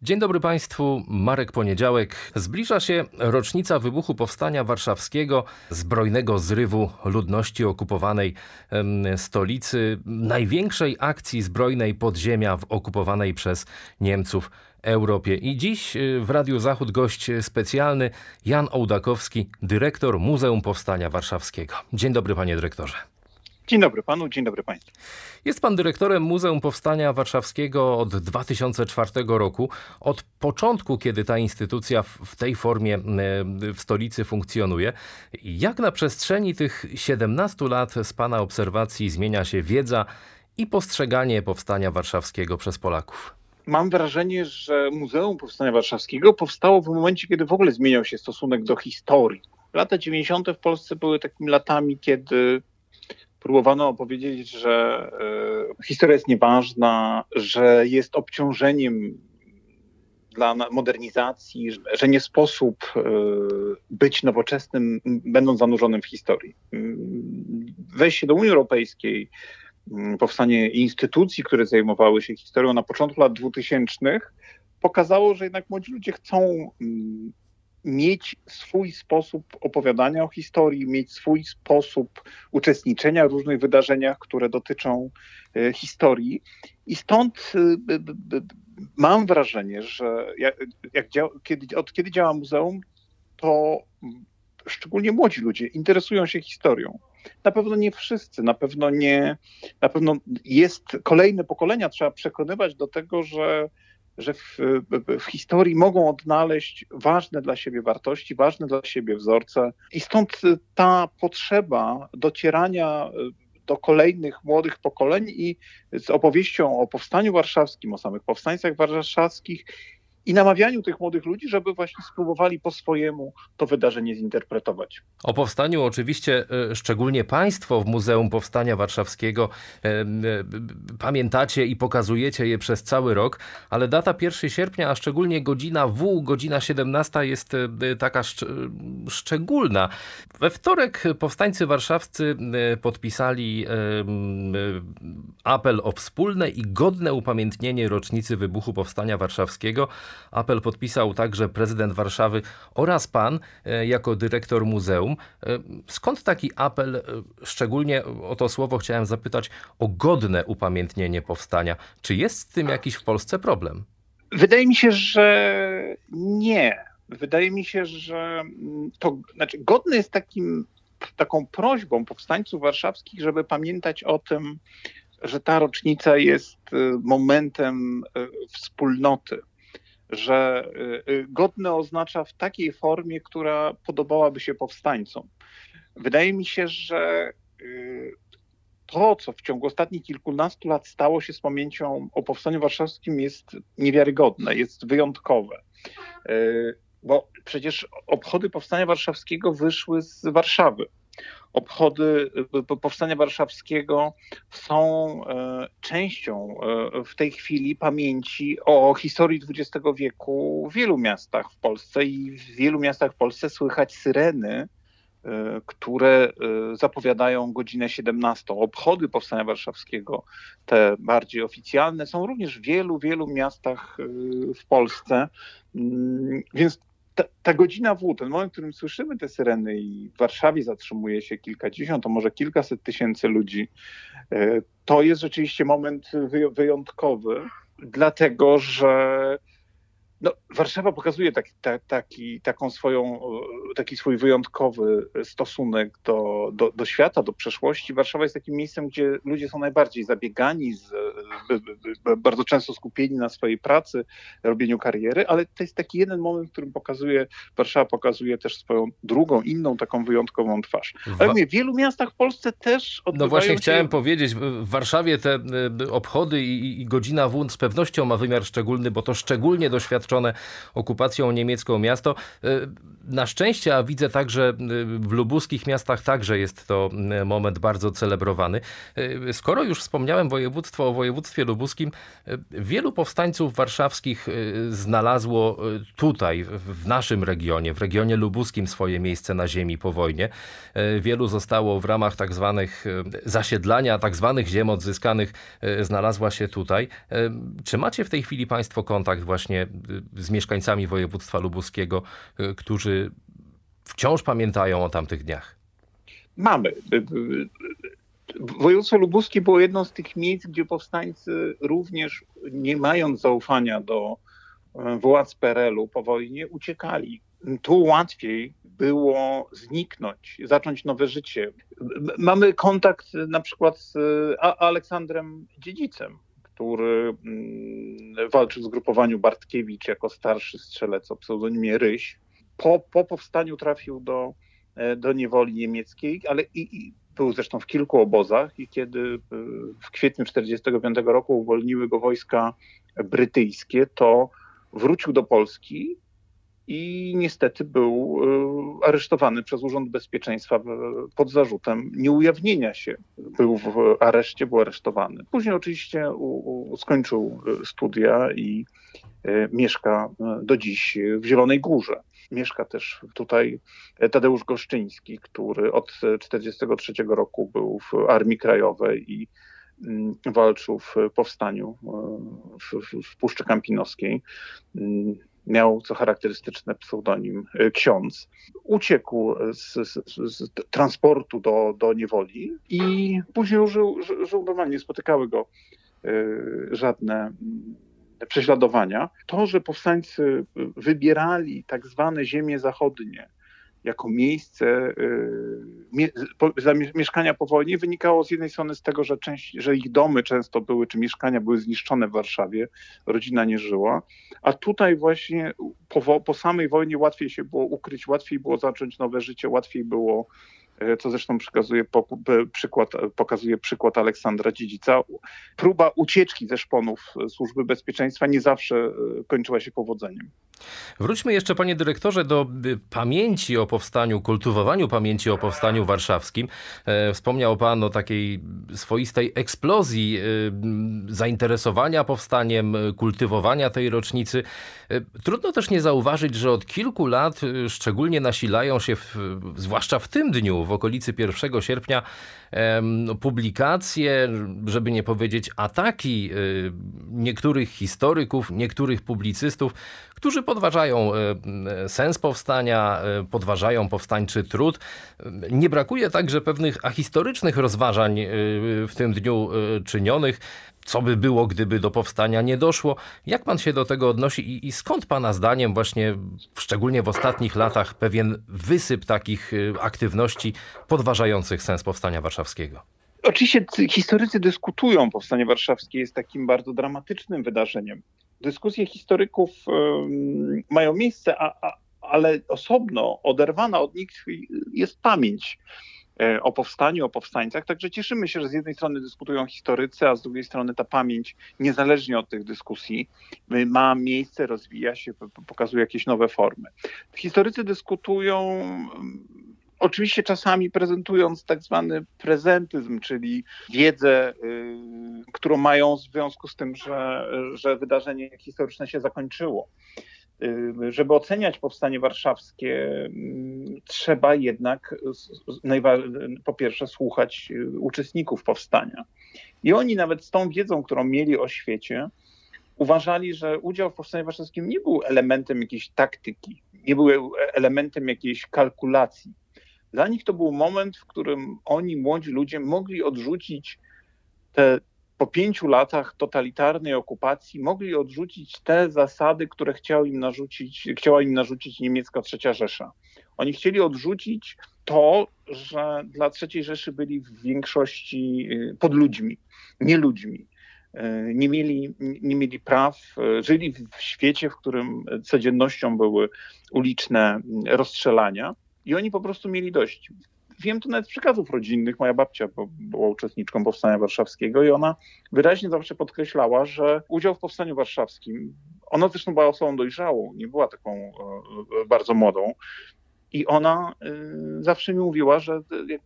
Dzień dobry Państwu, Marek Poniedziałek. Zbliża się rocznica wybuchu Powstania Warszawskiego, zbrojnego zrywu ludności okupowanej stolicy, największej akcji zbrojnej podziemia w okupowanej przez Niemców Europie. I dziś w Radiu Zachód gość specjalny Jan Ołdakowski, dyrektor Muzeum Powstania Warszawskiego. Dzień dobry panie dyrektorze. Dzień dobry panu, dzień dobry państwu. Jest pan dyrektorem Muzeum Powstania Warszawskiego od 2004 roku. Od początku, kiedy ta instytucja w tej formie w stolicy funkcjonuje. Jak na przestrzeni tych 17 lat z pana obserwacji zmienia się wiedza i postrzeganie Powstania Warszawskiego przez Polaków? Mam wrażenie, że Muzeum Powstania Warszawskiego powstało w momencie, kiedy w ogóle zmieniał się stosunek do historii. Lata 90. w Polsce były takimi latami, kiedy próbowano opowiedzieć, że historia jest nieważna, że jest obciążeniem dla modernizacji, że nie sposób być nowoczesnym, będąc zanurzonym w historii. Wejście do Unii Europejskiej, powstanie instytucji, które zajmowały się historią na początku lat 2000 pokazało, że jednak młodzi ludzie chcą mieć swój sposób opowiadania o historii, mieć swój sposób uczestniczenia w różnych wydarzeniach, które dotyczą historii. I stąd mam wrażenie, że od kiedy działa muzeum, to szczególnie młodzi ludzie interesują się historią. Na pewno nie wszyscy, na pewno jest kolejne pokolenia, trzeba przekonywać do tego, że w historii mogą odnaleźć ważne dla siebie wartości, ważne dla siebie wzorce. I stąd ta potrzeba docierania do kolejnych młodych pokoleń i z opowieścią o Powstaniu Warszawskim, o samych powstańcach warszawskich i namawianiu tych młodych ludzi, żeby właśnie spróbowali po swojemu to wydarzenie zinterpretować. O powstaniu oczywiście szczególnie Państwo w Muzeum Powstania Warszawskiego pamiętacie i pokazujecie je przez cały rok, ale data 1 sierpnia, a szczególnie godzina godzina 17 jest taka szczególna. We wtorek powstańcy warszawscy podpisali apel o wspólne i godne upamiętnienie rocznicy wybuchu Powstania Warszawskiego. Apel podpisał także prezydent Warszawy oraz pan jako dyrektor muzeum. Skąd taki apel? Szczególnie o to słowo chciałem zapytać o godne upamiętnienie powstania. Czy jest z tym jakiś w Polsce problem? Wydaje mi się, że nie. Wydaje mi się, że godne jest taką prośbą powstańców warszawskich, żeby pamiętać o tym, że ta rocznica jest momentem wspólnoty. Że godne oznacza w takiej formie, która podobałaby się powstańcom. Wydaje mi się, że to, co w ciągu ostatnich kilkunastu lat stało się z pamięcią o Powstaniu Warszawskim, jest niewiarygodne, jest wyjątkowe. Bo przecież obchody Powstania Warszawskiego wyszły z Warszawy. Obchody Powstania Warszawskiego są częścią w tej chwili pamięci o historii XX wieku w wielu miastach w Polsce i w wielu miastach w Polsce słychać syreny, które zapowiadają godzinę 17. Obchody Powstania Warszawskiego, te bardziej oficjalne, są również w wielu miastach w Polsce, więc ta godzina ten moment, w którym słyszymy te syreny i w Warszawie zatrzymuje się kilkadziesiąt, a może kilkaset tysięcy ludzi, to jest rzeczywiście moment wyjątkowy, dlatego że Warszawa pokazuje taki swój wyjątkowy stosunek do świata, do przeszłości. Warszawa jest takim miejscem, gdzie ludzie są najbardziej zabiegani, bardzo często skupieni na swojej pracy, robieniu kariery, ale to jest taki jeden moment, w którym Warszawa pokazuje też swoją drugą, inną, taką wyjątkową twarz. Ale mówię, w wielu miastach w Polsce też odbywają właśnie chciałem powiedzieć, w Warszawie te obchody i godzina z pewnością ma wymiar szczególny, bo to szczególnie doświadczone okupacją niemiecką miasto. Na szczęście, a widzę także w lubuskich miastach także jest to moment bardzo celebrowany. Skoro już wspomniałem o województwie województwie lubuskim wielu powstańców warszawskich znalazło tutaj, w naszym regionie, w regionie lubuskim swoje miejsce na ziemi po wojnie. Wielu zostało w ramach tak zwanych zasiedlania, tak zwanych ziem odzyskanych, znalazła się tutaj. Czy macie w tej chwili państwo kontakt właśnie z mieszkańcami województwa lubuskiego, którzy wciąż pamiętają o tamtych dniach? Mamy. Województwo lubuskie było jedno z tych miejsc, gdzie powstańcy również, nie mając zaufania do władz PRL-u po wojnie, uciekali. Tu łatwiej było zniknąć, zacząć nowe życie. Mamy kontakt na przykład z Aleksandrem Dziedzicem, który walczył w zgrupowaniu Bartkiewicz jako starszy strzelec o pseudonimie Ryś. Po powstaniu trafił do niewoli niemieckiej, ale był zresztą w kilku obozach i kiedy w kwietniu 1945 roku uwolniły go wojska brytyjskie, to wrócił do Polski i niestety był aresztowany przez Urząd Bezpieczeństwa pod zarzutem nieujawnienia się. Był w areszcie, był aresztowany. Później oczywiście skończył studia i mieszka do dziś w Zielonej Górze. Mieszka też tutaj Tadeusz Goszczyński, który od 1943 roku był w Armii Krajowej i walczył w powstaniu w Puszczy Kampinoskiej. Miał co charakterystyczne pseudonim Ksiądz. Uciekł z transportu do niewoli i później żył normalnie, nie spotykały go żadne prześladowania. To, że powstańcy wybierali tak zwane ziemie zachodnie jako miejsce mieszkania po wojnie, wynikało z jednej strony z tego, że ich domy często były, czy mieszkania były zniszczone w Warszawie, rodzina nie żyła, a tutaj właśnie po samej wojnie łatwiej się było ukryć, łatwiej było zacząć nowe życie, łatwiej było, co zresztą pokazuje przykład Aleksandra Dziedzica. Próba ucieczki ze szponów Służby Bezpieczeństwa nie zawsze kończyła się powodzeniem. Wróćmy jeszcze, panie dyrektorze, do pamięci o powstaniu, kultywowaniu pamięci o powstaniu warszawskim. Wspomniał pan o takiej swoistej eksplozji zainteresowania powstaniem, kultywowania tej rocznicy. Trudno też nie zauważyć, że od kilku lat szczególnie nasilają się, zwłaszcza w tym dniu, w okolicy 1 sierpnia, publikacje, żeby nie powiedzieć ataki niektórych historyków, niektórych publicystów, którzy podważają sens powstania, podważają powstańczy trud. Nie brakuje także pewnych ahistorycznych rozważań w tym dniu czynionych. Co by było, gdyby do powstania nie doszło? Jak pan się do tego odnosi i skąd pana zdaniem właśnie, szczególnie w ostatnich latach, pewien wysyp takich aktywności podważających sens powstania warszawskiego? Oczywiście historycy dyskutują. Powstanie warszawskie jest takim bardzo dramatycznym wydarzeniem. Dyskusje historyków mają miejsce, ale osobno, oderwana od nich jest pamięć o powstaniu, o powstańcach. Także cieszymy się, że z jednej strony dyskutują historycy, a z drugiej strony ta pamięć, niezależnie od tych dyskusji, ma miejsce, rozwija się, pokazuje jakieś nowe formy. Historycy dyskutują oczywiście czasami prezentując tak zwany prezentyzm, czyli wiedzę, którą mają w związku z tym, że wydarzenie historyczne się zakończyło. Żeby oceniać powstanie warszawskie, trzeba jednak po pierwsze słuchać uczestników powstania. I oni nawet z tą wiedzą, którą mieli o świecie, uważali, że udział w powstaniu warszawskim nie był elementem jakiejś taktyki, nie był elementem jakiejś kalkulacji. Dla nich to był moment, w którym oni, młodzi ludzie, mogli odrzucić po 5 latach totalitarnej okupacji, mogli odrzucić te zasady, które chciała im narzucić niemiecka III Rzesza. Oni chcieli odrzucić to, że dla III Rzeszy byli w większości podludźmi, nie ludźmi. Nie mieli praw, żyli w świecie, w którym codziennością były uliczne rozstrzelania i oni po prostu mieli dość. Wiem to nawet z przekazów rodzinnych. Moja babcia była uczestniczką Powstania Warszawskiego i ona wyraźnie zawsze podkreślała, że udział w Powstaniu Warszawskim, ona zresztą była osobą dojrzałą, nie była taką bardzo młodą, I ona zawsze mi mówiła, że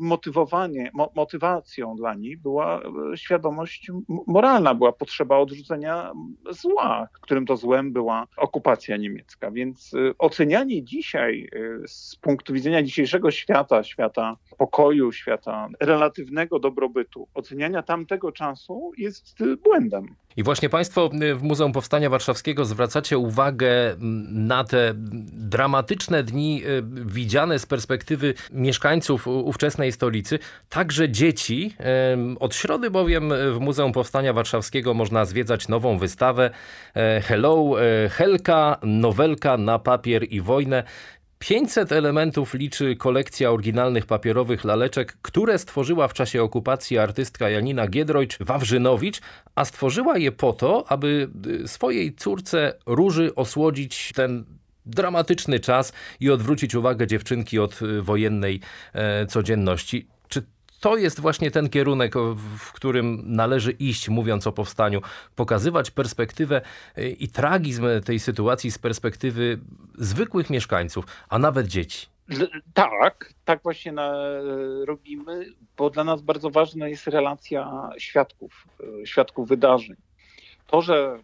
motywacją dla niej była świadomość moralna, była potrzeba odrzucenia zła, którym to złem była okupacja niemiecka. Więc ocenianie dzisiaj z punktu widzenia dzisiejszego świata, świata pokoju, świata relatywnego dobrobytu, oceniania tamtego czasu jest błędem. I właśnie Państwo w Muzeum Powstania Warszawskiego zwracacie uwagę na te dramatyczne dni widziane z perspektywy mieszkańców ówczesnej stolicy, także dzieci. Od środy bowiem w Muzeum Powstania Warszawskiego można zwiedzać nową wystawę Hello, Helka, nowelka na papier i wojnę. 500 elementów liczy kolekcja oryginalnych papierowych laleczek, które stworzyła w czasie okupacji artystka Janina Giedroyć-Wawrzynowicz, a stworzyła je po to, aby swojej córce Róży osłodzić ten dramatyczny czas i odwrócić uwagę dziewczynki od wojennej codzienności. Czy to jest właśnie ten kierunek, w którym należy iść, mówiąc o powstaniu, pokazywać perspektywę i tragizm tej sytuacji z perspektywy zwykłych mieszkańców, a nawet dzieci? Tak właśnie robimy, bo dla nas bardzo ważna jest relacja świadków wydarzeń. To, że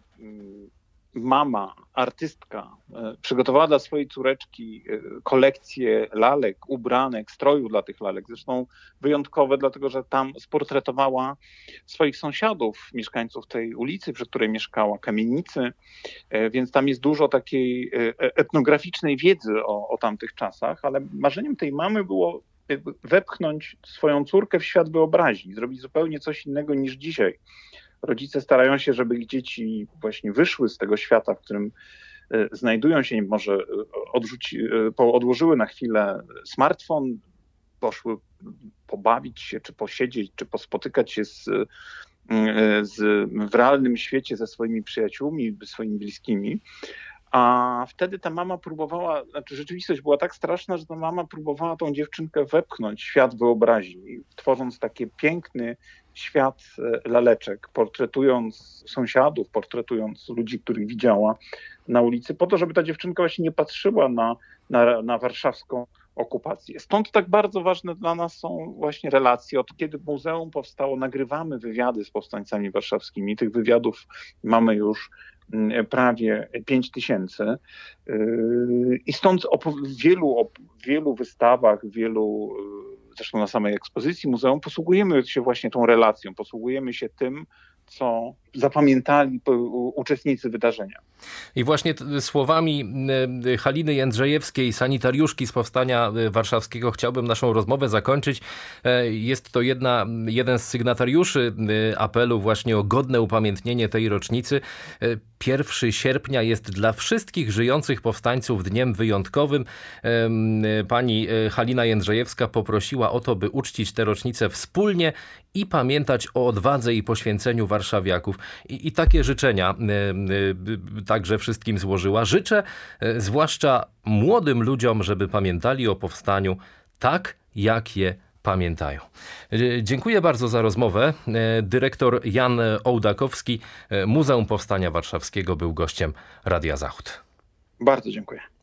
mama, artystka, przygotowała dla swojej córeczki kolekcję lalek, ubranek, stroju dla tych lalek. Zresztą wyjątkowe, dlatego że tam sportretowała swoich sąsiadów, mieszkańców tej ulicy, przy której mieszkała, kamienicy. Więc tam jest dużo takiej etnograficznej wiedzy o tamtych czasach, ale marzeniem tej mamy było wepchnąć swoją córkę w świat wyobraźni, zrobić zupełnie coś innego niż dzisiaj. Rodzice starają się, żeby ich dzieci właśnie wyszły z tego świata, w którym znajdują się, może odłożyły na chwilę smartfon, poszły pobawić się, czy posiedzieć, czy pospotykać się w realnym świecie ze swoimi przyjaciółmi, swoimi bliskimi. A wtedy ta mama próbowała, rzeczywistość była tak straszna, że ta mama próbowała tą dziewczynkę wepchnąć w świat wyobraźni, tworząc taki piękny świat laleczek, portretując sąsiadów, portretując ludzi, których widziała na ulicy, po to, żeby ta dziewczynka właśnie nie patrzyła na warszawską okupację. Stąd tak bardzo ważne dla nas są właśnie relacje. Od kiedy muzeum powstało, nagrywamy wywiady z powstańcami warszawskimi. Tych wywiadów mamy już prawie 5000 i stąd w wielu wystawach, zresztą na samej ekspozycji muzeum posługujemy się właśnie tą relacją, posługujemy się tym, co zapamiętali uczestnicy wydarzenia. I właśnie słowami Haliny Jędrzejewskiej, sanitariuszki z Powstania Warszawskiego, chciałbym naszą rozmowę zakończyć. Jest to jeden z sygnatariuszy apelu właśnie o godne upamiętnienie tej rocznicy. 1 sierpnia jest dla wszystkich żyjących powstańców dniem wyjątkowym. Pani Halina Jędrzejewska poprosiła o to, by uczcić tę rocznicę wspólnie i pamiętać o odwadze i poświęceniu warszawiaków. I takie życzenia także wszystkim złożyła. Życzę zwłaszcza młodym ludziom, żeby pamiętali o powstaniu tak, jak je pamiętają. Dziękuję bardzo za rozmowę. Dyrektor Jan Ołdakowski, Muzeum Powstania Warszawskiego, był gościem Radia Zachód. Bardzo dziękuję.